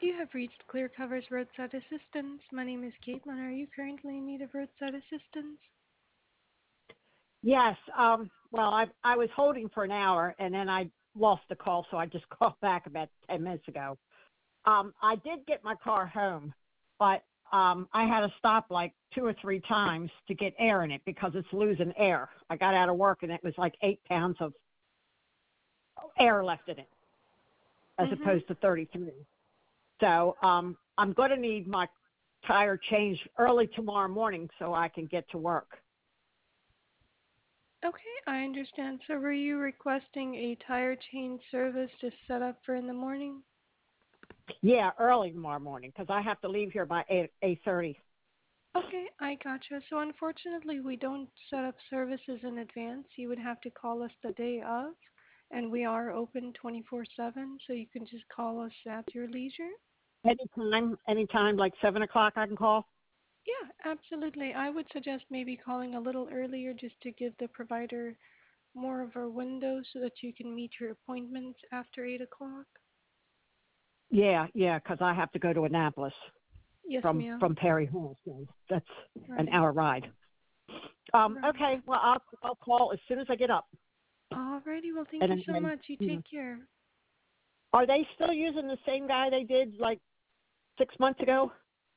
You have reached Clear Cover's roadside assistance. My name is Caitlin. Are you currently in need of roadside assistance? Yes. Well, I was holding for an hour, and then I lost the call, so I just called back about 10 minutes ago. I did get my car home, but I had to stop like 2 or 3 times to get air in it because it's losing air. I got out of work, and it was like 8 pounds of air left in it, as Mm-hmm. opposed to 33. So I'm going to need my tire changed early tomorrow morning so I can get to work. Okay, I understand. So were you requesting a tire change service to set up for in the morning? Yeah, early tomorrow morning because I have to leave here by 8:30. Okay, I gotcha. So unfortunately, we don't set up services in advance. You would have to call us the day of, and we are open 24/7, so you can just call us at your leisure. Anytime, like 7 o'clock, I can call. Yeah, absolutely. I would suggest maybe calling a little earlier just to give the provider more of a window so that you can meet your appointments after 8 o'clock. Yeah, because I have to go to Annapolis Yes, from ma'am. from Perry Hall, so that's an Right, hour ride. right. Okay, well I'll call as soon as I get up. Alrighty, well, thank And you then, so much. You take care. are they still using the same guy they did like 6 months ago?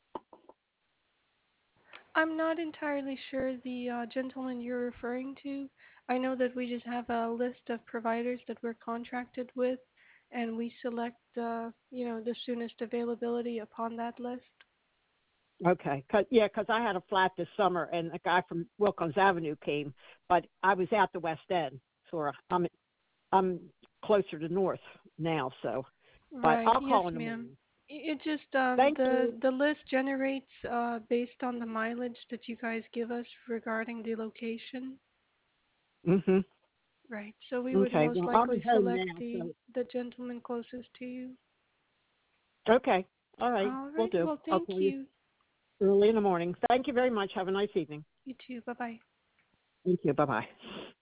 I'm not entirely sure the gentleman you're referring to. I know that we just have a list of providers that we're contracted with, and we select, the soonest availability upon that list. Okay, because I had a flat this summer, and a guy from Wilkins Avenue came, but I was out the West End, so I'm closer to North now, so. But Right. I'll Yes, call in the ma'am. morning. It just Thank the you. the list generates based on the mileage that you guys give us regarding the location. Mhm. Right. So we would Okay. most Well, I'll be likely home select now, the so. the gentleman closest to you. Okay. All right. We'll Alrighty. do. Well, I'll thank call you you. early in the morning. Thank you very much. Have a nice evening. You too. Bye bye. Thank you. Bye bye.